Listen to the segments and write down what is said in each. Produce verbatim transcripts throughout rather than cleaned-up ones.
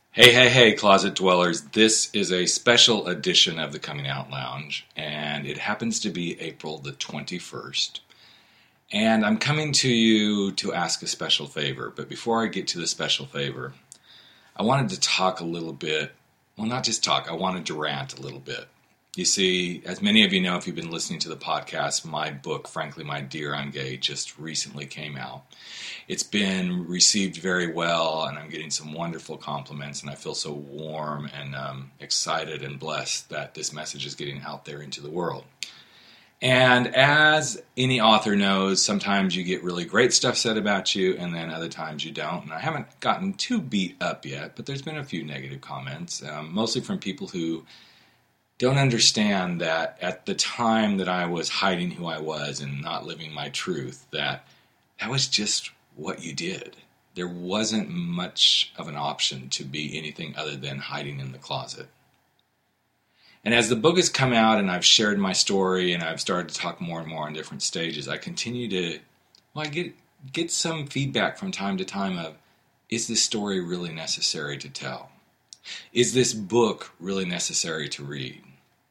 Hey, hey, hey, Closet Dwellers. This is a special edition of the Coming Out Lounge, and it happens to be April the twenty-first. And I'm coming to you to ask a special favor, but before I get to the special favor, I wanted to talk a little bit, well, not just talk, I wanted to rant a little bit. You see, as many of you know, if you've been listening to the podcast, my book, Frankly My Dear, I'm Gay, just recently came out. It's been received very well, and I'm getting some wonderful compliments, and I feel so warm and um, excited and blessed that this message is getting out there into the world. And as any author knows, sometimes you get really great stuff said about you, and then other times you don't. And I haven't gotten too beat up yet, but there's been a few negative comments, um, mostly from people who don't understand that at the time that I was hiding who I was and not living my truth, that that was just what you did. There wasn't much of an option to be anything other than hiding in the closet. And as the book has come out and I've shared my story and I've started to talk more and more on different stages, I continue to, well, I get, get some feedback from time to time of, is this story really necessary to tell? Is this book really necessary to read?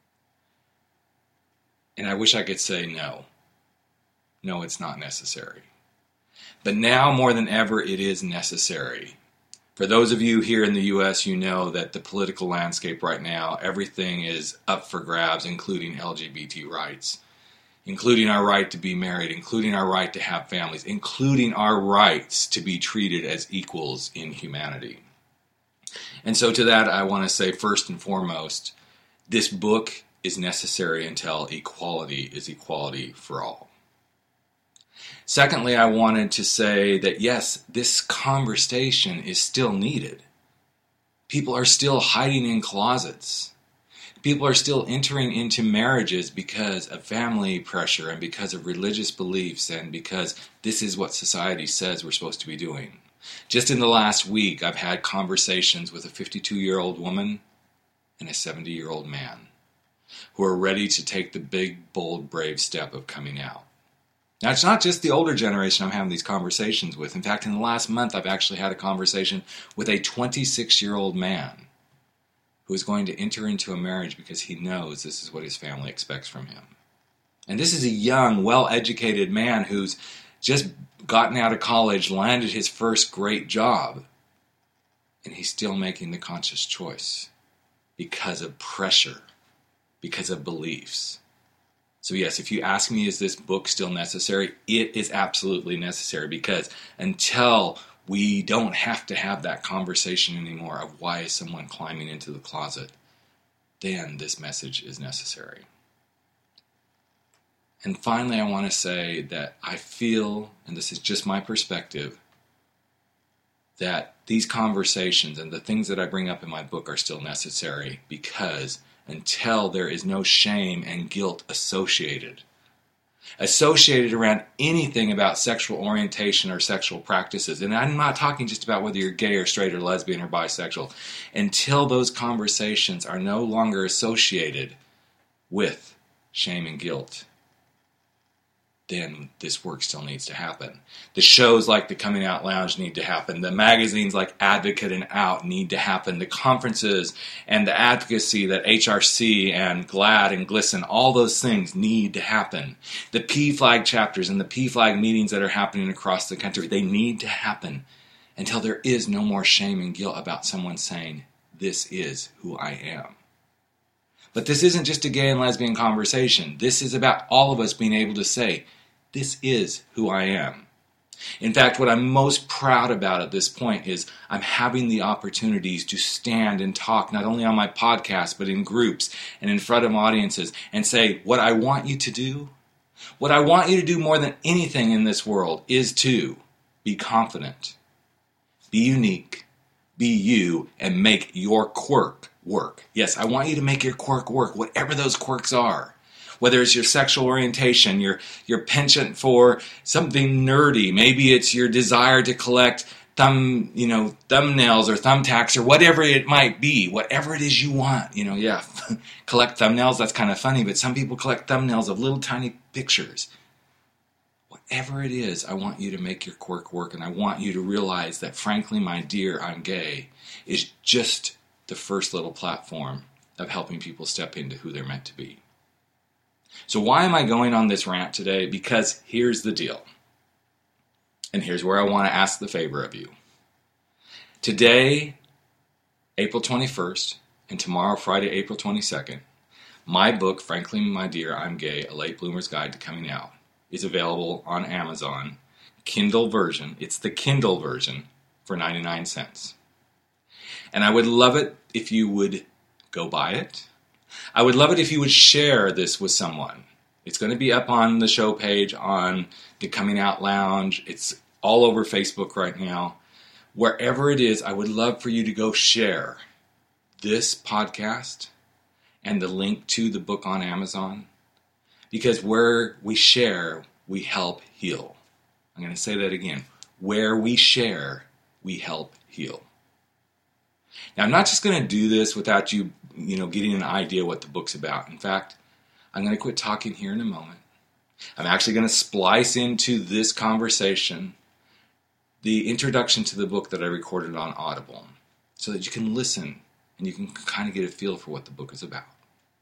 And I wish I could say no. No, it's not necessary. But now more than ever, it is necessary. For those of you here in the U S, you know that the political landscape right now, everything is up for grabs, including L G B T rights, including our right to be married, including our right to have families, including our rights to be treated as equals in humanity. And so to that, I want to say first and foremost, this book is necessary until equality is equality for all. Secondly, I wanted to say that yes, this conversation is still needed. People are still hiding in closets. People are still entering into marriages because of family pressure and because of religious beliefs and because this is what society says we're supposed to be doing. Just in the last week, I've had conversations with a fifty-two-year-old woman and a seventy-year-old man who are ready to take the big, bold, brave step of coming out. Now, it's not just the older generation I'm having these conversations with. In fact, in the last month, I've actually had a conversation with a twenty-six-year-old man who is going to enter into a marriage because he knows this is what his family expects from him. And this is a young, well-educated man who's just gotten out of college, landed his first great job, and he's still making the conscious choice because of pressure, because of beliefs. So yes, if you ask me, is this book still necessary? It is absolutely necessary because until we don't have to have that conversation anymore of why is someone climbing into the closet, then this message is necessary. And finally, I want to say that I feel, and this is just my perspective, that these conversations and the things that I bring up in my book are still necessary because until there is no shame and guilt associated, associated around anything about sexual orientation or sexual practices, and I'm not talking just about whether you're gay or straight or lesbian or bisexual, until those conversations are no longer associated with shame and guilt, then this work still needs to happen. The shows like the Coming Out Lounge need to happen. The magazines like Advocate and Out need to happen. The conferences and the advocacy that H R C and GLAAD and GLSEN, all those things need to happen. The P FLAG chapters and the P FLAG meetings that are happening across the country, they need to happen until there is no more shame and guilt about someone saying, this is who I am. But this isn't just a gay and lesbian conversation. This is about all of us being able to say, this is who I am. In fact, what I'm most proud about at this point is I'm having the opportunities to stand and talk, not only on my podcast, but in groups and in front of audiences, and say, what I want you to do, what I want you to do more than anything in this world is to be confident, be unique, be you, and make your quirk work. Yes, I want you to make your quirk work, whatever those quirks are. Whether it's your sexual orientation, your your penchant for something nerdy, maybe it's your desire to collect thumb, you know, thumbnails or thumbtacks or whatever it might be, whatever it is you want, you know, yeah, collect thumbnails, that's kind of funny, but some people collect thumbnails of little tiny pictures. whatever it is, I want you to make your quirk work, and I want you to realize that, frankly, my dear, I'm gay, is just the first little platform of helping people step into who they're meant to be. So why am I going on this rant today? Because here's the deal. And here's where I want to ask the favor of you. Today, April twenty-first, and tomorrow, Friday, April twenty-second, my book, Frankly, My Dear, I'm Gay, A Late Bloomer's Guide to Coming Out, is available on Amazon, Kindle version. It's the Kindle version for ninety-nine cents. And I would love it if you would go buy it. I would love it if you would share this with someone. It's going to be up on the show page on the Coming Out Lounge. It's all over Facebook right now. Wherever it is, I would love for you to go share this podcast and the link to the book on Amazon. Because where we share, we help heal. I'm going to say that again. Where we share, we help heal. Now, I'm not just going to do this without you, you know, getting an idea what the book's about. In fact, I'm going to quit talking here in a moment. I'm actually going to splice into this conversation the introduction to the book that I recorded on Audible so that you can listen and you can kind of get a feel for what the book is about.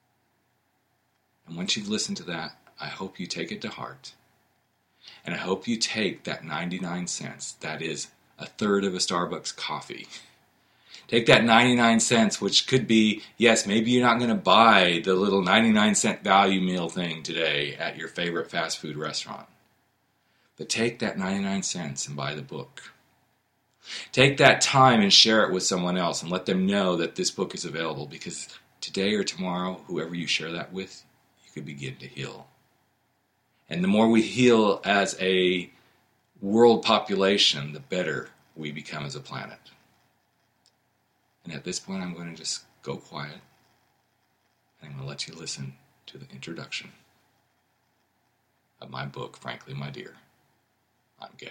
And once you've listened to that, I hope you take it to heart. And I hope you take that ninety-nine cents, that is a third of a Starbucks coffee. Take that ninety-nine cents, which could be, yes, maybe you're not going to buy the little ninety-nine cent value meal thing today at your favorite fast food restaurant. But take that ninety-nine cents and buy the book. Take that time and share it with someone else and let them know that this book is available, because today or tomorrow, whoever you share that with, you could begin to heal. And the more we heal as a world population, the better we become as a planet. And at this point, I'm going to just go quiet. And I'm going to let you listen to the introduction of my book, Frankly, My Dear, I'm Gay.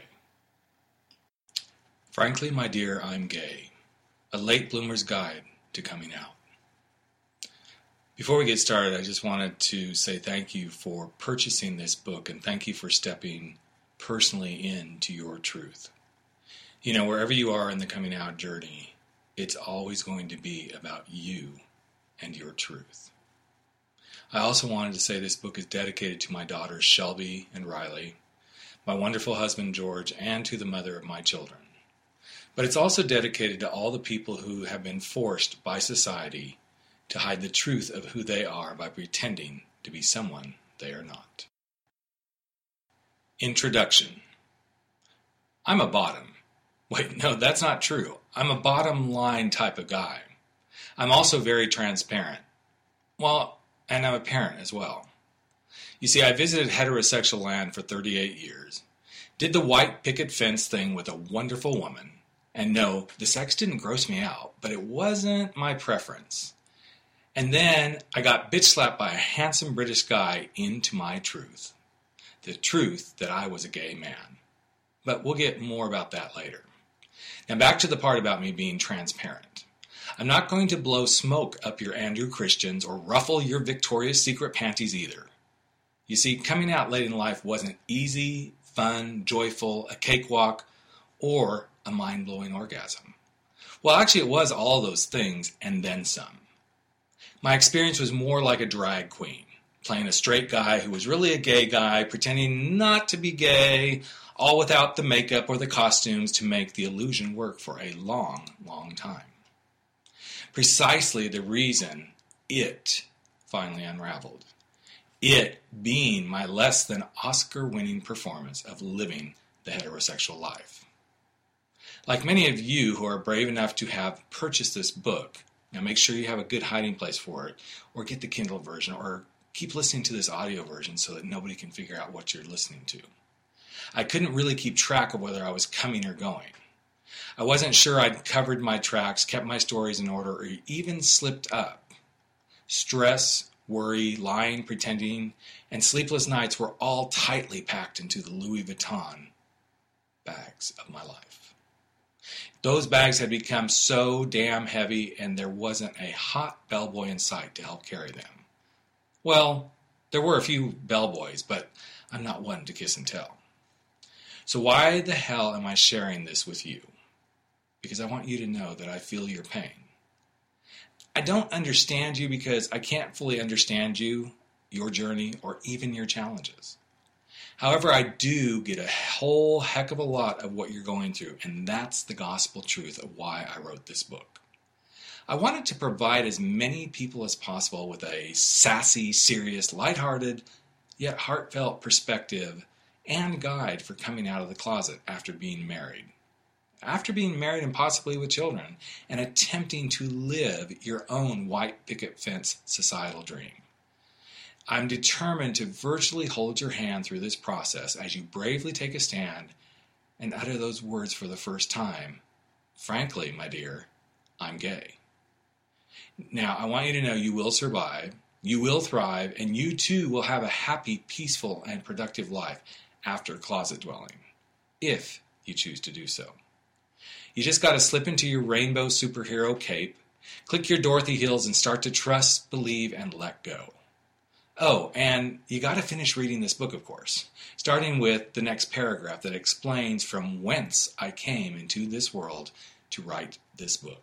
Frankly, My Dear, I'm Gay, A Late Bloomer's Guide to Coming Out. Before we get started, I just wanted to say thank you for purchasing this book, and thank you for stepping personally into your truth. You know, wherever you are in the coming out journey, it's always going to be about you and your truth. I also wanted to say this book is dedicated to my daughters Shelby and Riley, my wonderful husband George, and to the mother of my children. But it's also dedicated to all the people who have been forced by society to hide the truth of who they are by pretending to be someone they are not. Introduction. I'm a bottom. Wait, no, that's not true. I'm a bottom line type of guy. I'm also very transparent. Well, and I'm a parent as well. You see, I visited heterosexual land for thirty-eight years, did the white picket fence thing with a wonderful woman, and no, the sex didn't gross me out, but it wasn't my preference. And then I got bitch slapped by a handsome British guy into my truth. The truth that I was a gay man. But we'll get more about that later. Now back to the part about me being transparent. I'm not going to blow smoke up your Andrew Christians or ruffle your Victoria's Secret panties either. You see, coming out late in life wasn't easy, fun, joyful, a cakewalk, or a mind-blowing orgasm. Well, actually it was all those things and then some. My experience was more like a drag queen, playing a straight guy who was really a gay guy, pretending not to be gay, all without the makeup or the costumes to make the illusion work for a long, long time. Precisely the reason it finally unraveled. It being my less than Oscar-winning performance of living the heterosexual life. Like many of you who are brave enough to have purchased this book, now make sure you have a good hiding place for it, or get the Kindle version, or keep listening to this audio version so that nobody can figure out what you're listening to. I couldn't really keep track of whether I was coming or going. I wasn't sure I'd covered my tracks, kept my stories in order, or even slipped up. Stress, worry, lying, pretending, and sleepless nights were all tightly packed into the Louis Vuitton bags of my life. Those bags had become so damn heavy, and there wasn't a hot bellboy in sight to help carry them. Well, there were a few bellboys, but I'm not one to kiss and tell. So why the hell am I sharing this with you? Because I want you to know that I feel your pain. I don't understand you because I can't fully understand you, your journey, or even your challenges. However, I do get a whole heck of a lot of what you're going through, and that's the gospel truth of why I wrote this book. I wanted to provide as many people as possible with a sassy, serious, lighthearted, yet heartfelt perspective and guide for coming out of the closet after being married. After being married and possibly with children, and attempting to live your own white picket fence societal dream. I'm determined to virtually hold your hand through this process as you bravely take a stand and utter those words for the first time. Frankly, my dear, I'm gay. Now, I want you to know you will survive, you will thrive, and you too will have a happy, peaceful, and productive life after closet dwelling, if you choose to do so. You just got to slip into your rainbow superhero cape, click your Dorothy heels, and start to trust, believe, and let go. Oh, and you got to finish reading this book, of course, starting with the next paragraph that explains from whence I came into this world to write this book.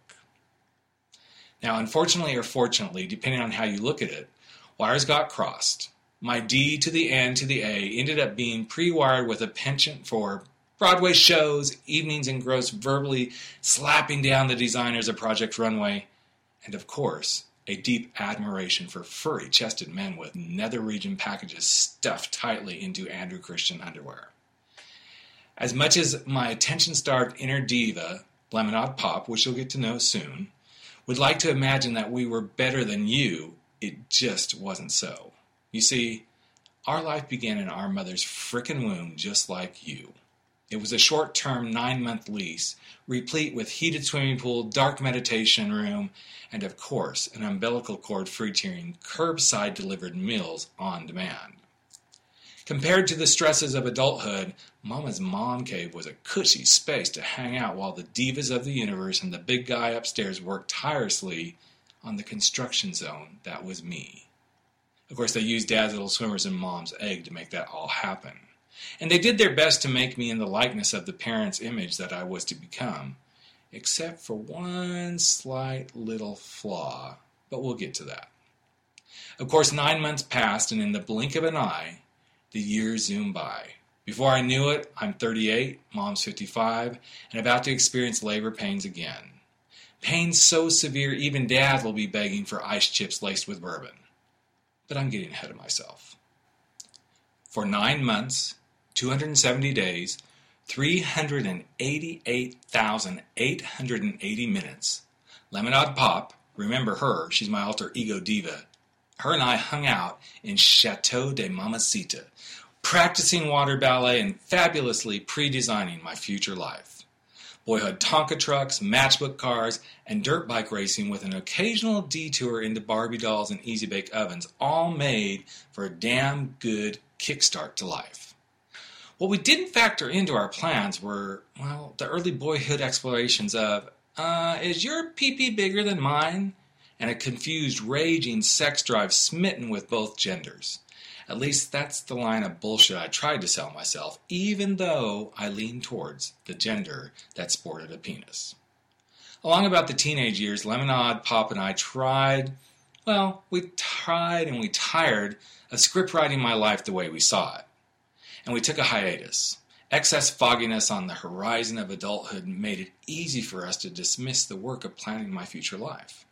Now, unfortunately or fortunately, depending on how you look at it, wires got crossed. My D to the N to the A ended up being pre-wired with a penchant for Broadway shows, evenings engrossed verbally slapping down the designers of Project Runway, and of course, a deep admiration for furry-chested men with nether region packages stuffed tightly into Andrew Christian underwear. As much as my attention-starved inner diva, Lemonade Pop, which you'll get to know soon, would like to imagine that we were better than you, it just wasn't so. You see, our life began in our mother's frickin' womb just like you. It was a short-term nine-month lease, replete with heated swimming pool, dark meditation room, and of course, an umbilical cord free-tiering, curbside-delivered meals on demand. Compared to the stresses of adulthood, Mama's mom cave was a cushy space to hang out while the divas of the universe and the big guy upstairs worked tirelessly on the construction zone that was me. Of course, they used Dad's little swimmers and Mom's egg to make that all happen. And they did their best to make me in the likeness of the parents' image that I was to become, except for one slight little flaw, but we'll get to that. Of course, nine months passed, and in the blink of an eye, the years zoomed by. Before I knew it, I'm thirty-eight, Mom's fifty-five, and about to experience labor pains again. Pains so severe even Dad will be begging for ice chips laced with bourbon. But I'm getting ahead of myself. For nine months, two hundred seventy days, three hundred eighty-eight thousand eight hundred eighty minutes, Lemonade Pop, remember her, she's my alter ego diva, her and I hung out in Chateau de Mamacita, practicing water ballet and fabulously pre-designing my future life. Boyhood Tonka trucks, matchbook cars, and dirt bike racing with an occasional detour into Barbie dolls and Easy Bake ovens, all made for a damn good kickstart to life. What we didn't factor into our plans were, well, the early boyhood explorations of, uh, is your pee-pee bigger than mine? And a confused, raging sex drive smitten with both genders. At least that's the line of bullshit I tried to sell myself, even though I leaned towards the gender that sported a penis. Along about the teenage years, Lemonade Pop and I tried, well, we tried and we tired of script writing my life the way we saw it. And we took a hiatus. Excess fogginess on the horizon of adulthood made it easy for us to dismiss the work of planning my future life.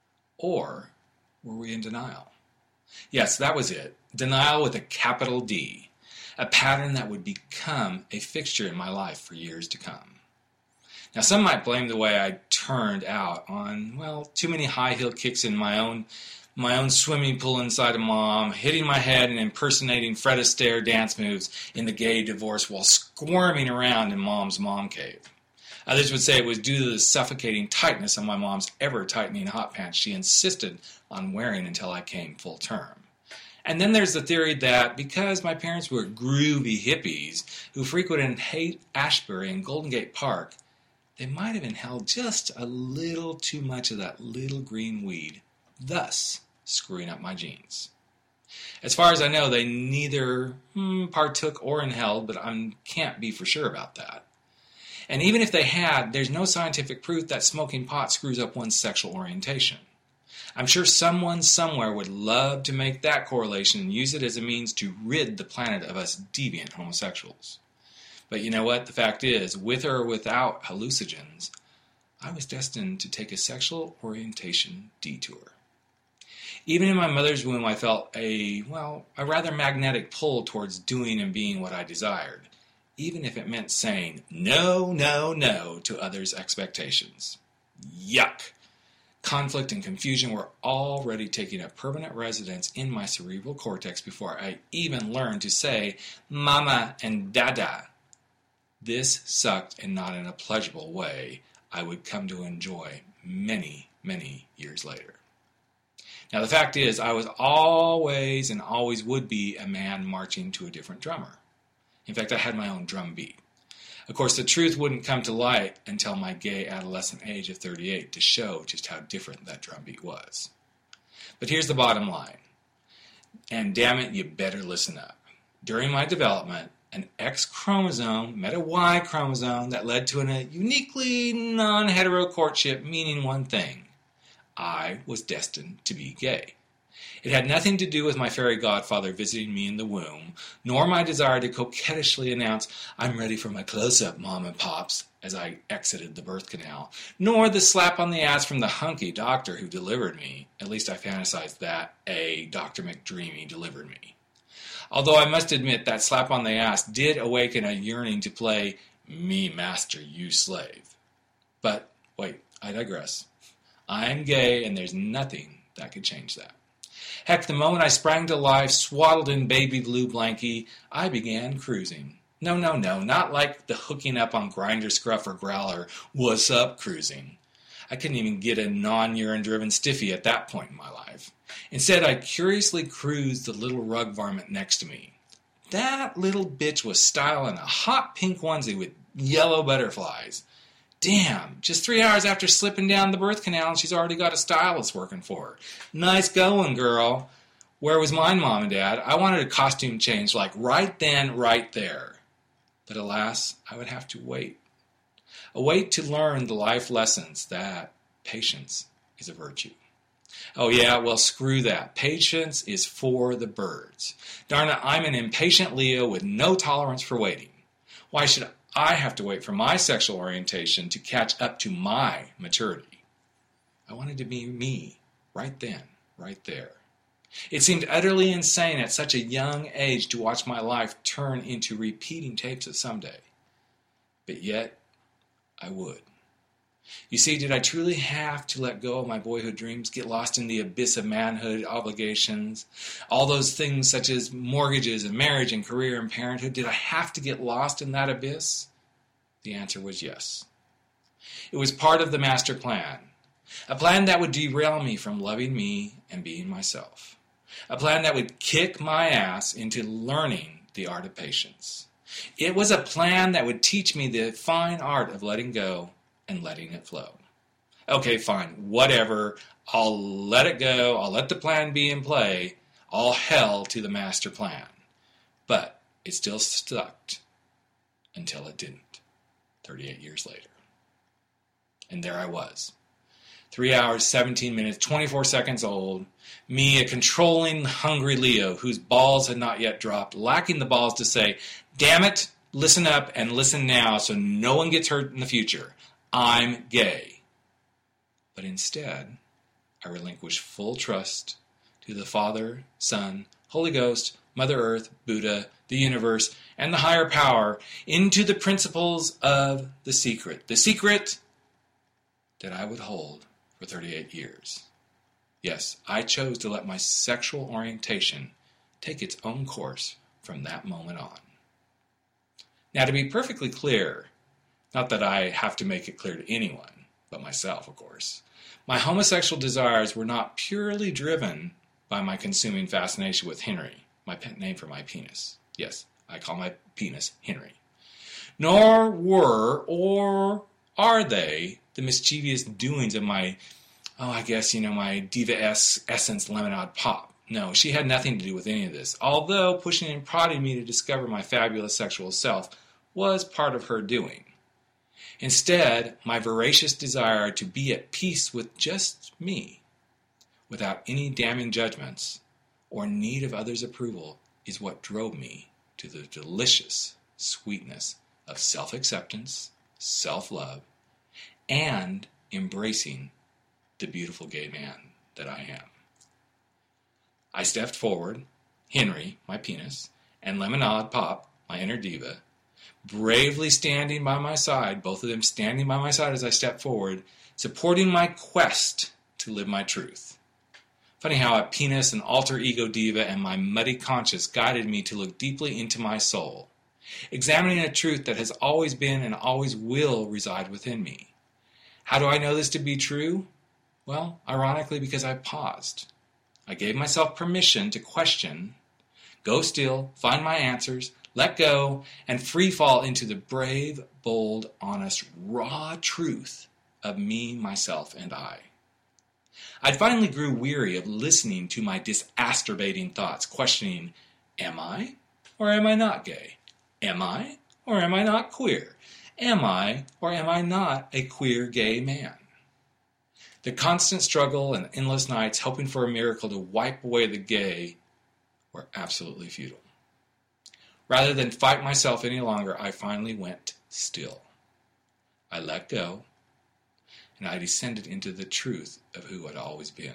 Or were we in denial? Yes, that was it. Denial with a capital D. A pattern that would become a fixture in my life for years to come. Now, some might blame the way I turned out on, well, too many high heel kicks in my own my own swimming pool inside of Mom, hitting my head and impersonating Fred Astaire dance moves in the gay divorce while squirming around in Mom's mom cave. Others would say it was due to the suffocating tightness of my mom's ever-tightening hot pants she insisted on wearing until I came full term. And then there's the theory that because my parents were groovy hippies who frequented Haight-Ashbury and Golden Gate Park, they might have inhaled just a little too much of that little green weed, thus screwing up my genes. As far as I know, they neither hmm, partook or inhaled, but I can't be for sure about that. And even if they had, there's no scientific proof that smoking pot screws up one's sexual orientation. I'm sure someone somewhere would love to make that correlation and use it as a means to rid the planet of us deviant homosexuals. But you know what? The fact is, with or without hallucinogens, I was destined to take a sexual orientation detour. Even in my mother's womb, I felt a, well, a rather magnetic pull towards doing and being what I desired, even if it meant saying no, no, no to others' expectations. Yuck! Conflict and confusion were already taking up permanent residence in my cerebral cortex before I even learned to say mama and dada. This sucked, and not in a pleasurable way I would come to enjoy many, many years later. Now, the fact is, I was always and always would be a man marching to a different drummer. In fact, I had my own drum beat. Of course, the truth wouldn't come to light until my gay adolescent age of thirty-eight to show just how different that drum beat was. But here's the bottom line. And damn it, you better listen up. During my development, an X chromosome met a Y chromosome that led to a uniquely non-hetero courtship, meaning one thing. I was destined to be gay. It had nothing to do with my fairy godfather visiting me in the womb, nor my desire to coquettishly announce, "I'm ready for my close-up, Mom and Pops," as I exited the birth canal, nor the slap on the ass from the hunky doctor who delivered me. At least I fantasized that a Doctor McDreamy delivered me. Although I must admit that slap on the ass did awaken a yearning to play me master, you slave. But, wait, I digress. I'm gay, and there's nothing that could change that. Heck, the moment I sprang to life, swaddled in baby blue blankie, I began cruising. No, no, no, not like the hooking up on Grindr, Scruff, or Growler, what's up cruising. I couldn't even get a non-urine-driven stiffy at that point in my life. Instead, I curiously cruised the little rug varmint next to me. That little bitch was styling a hot pink onesie with yellow butterflies. Damn, just three hours after slipping down the birth canal, and she's already got a stylist working for her. Nice going, girl. Where was mine, Mom and Dad? I wanted a costume change, like right then, right there. But alas, I would have to wait. A wait to learn the life lessons that patience is a virtue. Oh yeah, well screw that. Patience is for the birds. Darn it, I'm an impatient Leo with no tolerance for waiting. Why should I have to wait for my sexual orientation to catch up to my maturity? I wanted to be me, right then, right there. It seemed utterly insane at such a young age to watch my life turn into repeating tapes of someday. But yet, I would. You see, did I truly have to let go of my boyhood dreams, get lost in the abyss of manhood obligations, all those things such as mortgages and marriage and career and parenthood? Did I have to get lost in that abyss? The answer was yes. It was part of the master plan, a plan that would derail me from loving me and being myself, a plan that would kick my ass into learning the art of patience. It was a plan that would teach me the fine art of letting go and letting it flow. Okay, fine, whatever. I'll let it go. I'll let the plan be in play. All hell to the master plan. But it still stuck until it didn't, thirty-eight years later. And there I was. Three hours, seventeen minutes, twenty-four seconds old. Me, a controlling, hungry Leo whose balls had not yet dropped, lacking the balls to say, damn it, listen up and listen now so no one gets hurt in the future. I'm gay. But instead, I relinquished full trust to the Father, Son, Holy Ghost, Mother Earth, Buddha, the universe, and the higher power into the principles of the secret. The secret that I would hold for thirty-eight years. Yes, I chose to let my sexual orientation take its own course from that moment on. Now, to be perfectly clear, not that I have to make it clear to anyone, but myself, of course, my homosexual desires were not purely driven by my consuming fascination with Henry, my pet name for my penis. Yes, I call my penis Henry. Nor were, or are they, the mischievous doings of my, oh, I guess, you know, my Diva S Essence Lemonade Pop. No, she had nothing to do with any of this, although pushing and prodding me to discover my fabulous sexual self was part of her doing. Instead, my voracious desire to be at peace with just me, without any damning judgments or need of others' approval, is what drove me to the delicious sweetness of self-acceptance, self-love, and embracing the beautiful gay man that I am. I stepped forward, Henry, my penis, and Lemonade Pop, my inner diva, bravely standing by my side, both of them standing by my side as I stepped forward, supporting my quest to live my truth. Funny how a penis, an alter ego diva, and my muddy conscience guided me to look deeply into my soul, examining a truth that has always been and always will reside within me. How do I know this to be true? Well, ironically, because I paused. I gave myself permission to question, go still, find my answers, let go, and free fall into the brave, bold, honest, raw truth of me, myself, and I. I finally grew weary of listening to my disastrobating thoughts, questioning, am I or am I not gay? Am I or am I not queer? Am I or am I not a queer gay man? The constant struggle and endless nights hoping for a miracle to wipe away the gay were absolutely futile. Rather than fight myself any longer, I finally went still. I let go, and I descended into the truth of who I'd always been.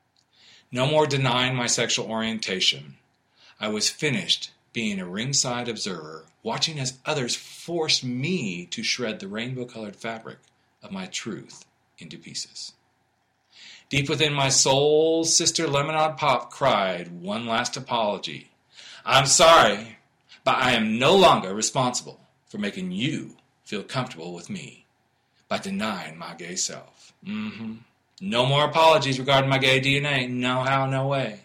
No more denying my sexual orientation. I was finished being a ringside observer, watching as others forced me to shred the rainbow-colored fabric of my truth into pieces. Deep within my soul, Sister Lemonade Pop cried one last apology. I'm sorry, but I am no longer responsible for making you feel comfortable with me by denying my gay self. Mm-hmm. No more apologies regarding my gay D N A. No how, no way.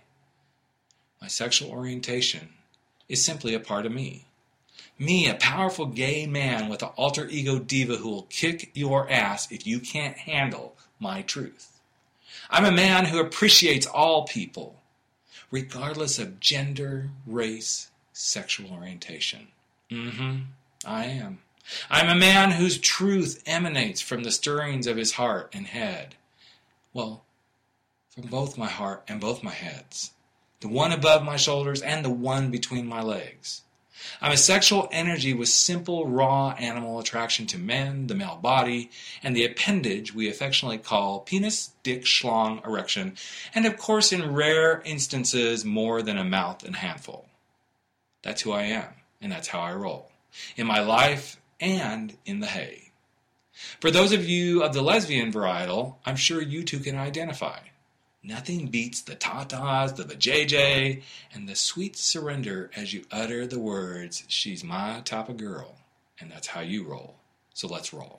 My sexual orientation is simply a part of me. Me, a powerful gay man with an alter ego diva who will kick your ass if you can't handle my truth. I'm a man who appreciates all people, regardless of gender, race, sexual orientation. Mm-hmm, I am. I'm a man whose truth emanates from the stirrings of his heart and head. Well, from both my heart and both my heads. The one above my shoulders and the one between my legs. I'm a sexual energy with simple, raw animal attraction to men, the male body, and the appendage we affectionately call penis, dick, schlong, erection, and of course in rare instances more than a mouth and handful. That's who I am, and that's how I roll. In my life and in the hay. For those of you of the lesbian varietal, I'm sure you two can identify. Nothing beats the tatas, the vajayjay, and the sweet surrender as you utter the words, she's my type of girl, and that's how you roll. So let's roll.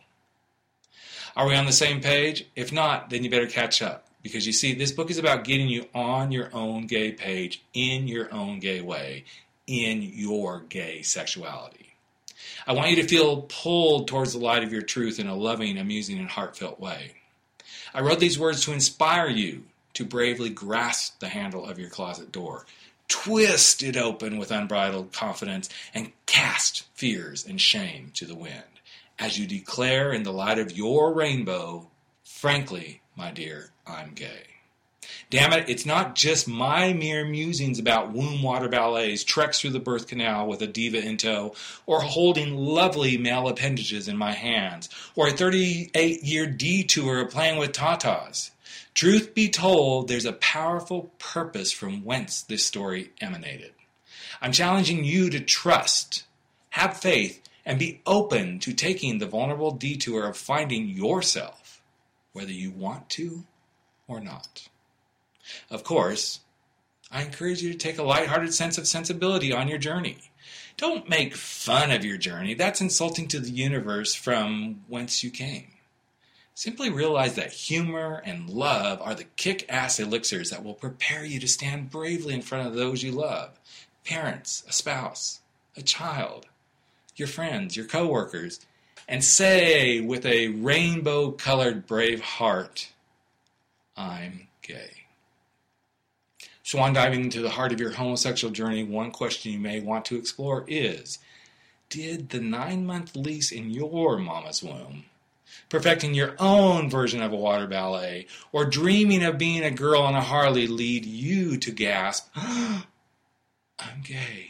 Are we on the same page? If not, then you better catch up. Because you see, this book is about getting you on your own gay page, in your own gay way, in your gay sexuality. I want you to feel pulled towards the light of your truth in a loving, amusing, and heartfelt way. I wrote these words to inspire you to bravely grasp the handle of your closet door, twist it open with unbridled confidence, and cast fears and shame to the wind as you declare in the light of your rainbow, frankly, my dear, I'm gay. Damn it, it's not just my mere musings about womb water ballets, treks through the birth canal with a diva in tow, or holding lovely male appendages in my hands, or a thirty-eight year detour of playing with tatas. Truth be told, there's a powerful purpose from whence this story emanated. I'm challenging you to trust, have faith, and be open to taking the vulnerable detour of finding yourself, whether you want to or not. Of course, I encourage you to take a lighthearted sense of sensibility on your journey. Don't make fun of your journey. That's insulting to the universe from whence you came. Simply realize that humor and love are the kick-ass elixirs that will prepare you to stand bravely in front of those you love. Parents, a spouse, a child, your friends, your coworkers, and say with a rainbow-colored brave heart, I'm gay. Swan diving into the heart of your homosexual journey, one question you may want to explore is, did the nine-month lease in your mama's womb, perfecting your own version of a water ballet, or dreaming of being a girl on a Harley lead you to gasp, I'm gay?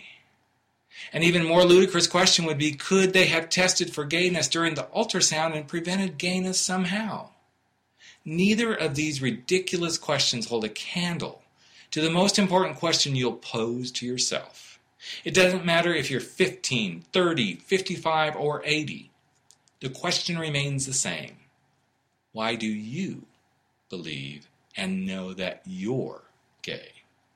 An even more ludicrous question would be, could they have tested for gayness during the ultrasound and prevented gayness somehow? Neither of these ridiculous questions hold a candle to the most important question you'll pose to yourself. It doesn't matter if you're fifteen, thirty, fifty-five, or eighty. The question remains the same. Why do you believe and know that you're gay?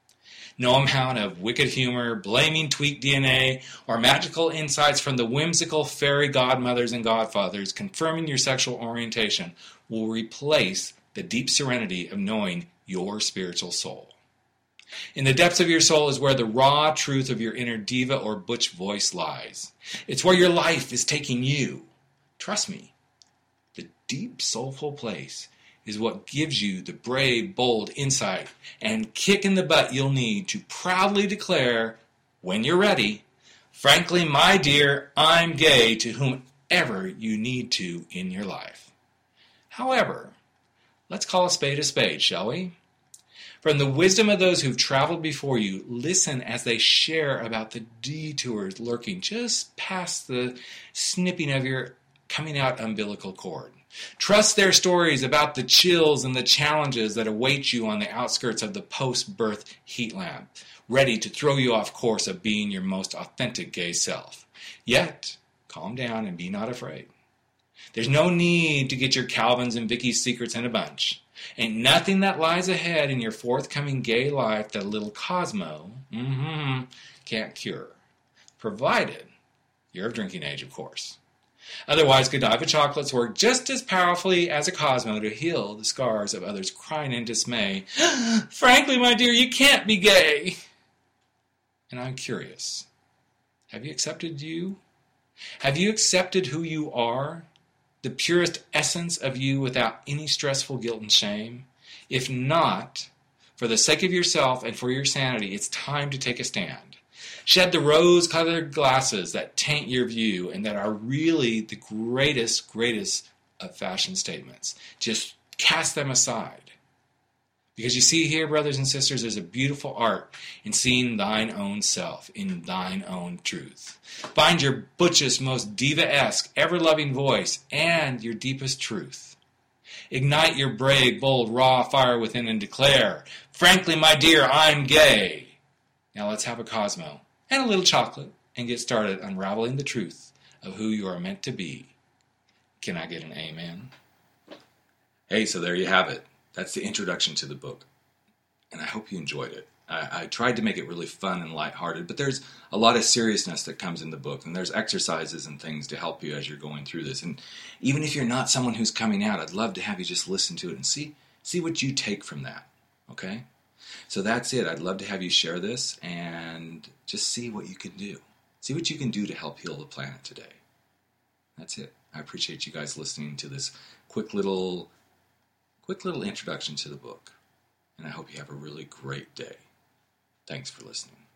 No amount of wicked humor, blaming tweaked D N A, or magical insights from the whimsical fairy godmothers and godfathers confirming your sexual orientation will replace the deep serenity of knowing your spiritual soul. In the depths of your soul is where the raw truth of your inner diva or butch voice lies. It's where your life is taking you. Trust me, the deep, soulful place is what gives you the brave, bold insight and kick in the butt you'll need to proudly declare, when you're ready, frankly, my dear, I'm gay to whomever you need to in your life. However, let's call a spade a spade, shall we? From the wisdom of those who've traveled before you, listen as they share about the detours lurking just past the snipping of your coming out umbilical cord. Trust their stories about the chills and the challenges that await you on the outskirts of the post-birth heat lamp, ready to throw you off course of being your most authentic gay self. Yet, calm down and be not afraid. There's no need to get your Calvins and Vicky's secrets in a bunch. Ain't nothing that lies ahead in your forthcoming gay life that a little Cosmo mm-hmm, can't cure. Provided you're of drinking age, of course. Otherwise, Godiva chocolates work just as powerfully as a Cosmo to heal the scars of others crying in dismay, frankly, my dear, you can't be gay. And I'm curious, have you accepted you? Have you accepted who you are? The purest essence of you without any stressful guilt and shame? If not, for the sake of yourself and for your sanity, it's time to take a stand. Shed the rose-colored glasses that taint your view and that are really the greatest, greatest of fashion statements. Just cast them aside. Because you see here, brothers and sisters, there's a beautiful art in seeing thine own self, in thine own truth. Find your butchest, most diva-esque, ever-loving voice and your deepest truth. Ignite your brave, bold, raw fire within and declare, frankly, my dear, I'm gay. Now let's have a Cosmo and a little chocolate and get started unraveling the truth of who you are meant to be. Can I get an amen? Hey, so there you have it. That's the introduction to the book. And I hope you enjoyed it. I, I tried to make it really fun and lighthearted, but there's a lot of seriousness that comes in the book, and there's exercises and things to help you as you're going through this. And even if you're not someone who's coming out, I'd love to have you just listen to it and see, see what you take from that, okay? So that's it. I'd love to have you share this and just see what you can do. See what you can do to help heal the planet today. That's it. I appreciate you guys listening to this quick little, quick little introduction to the book. And I hope you have a really great day. Thanks for listening.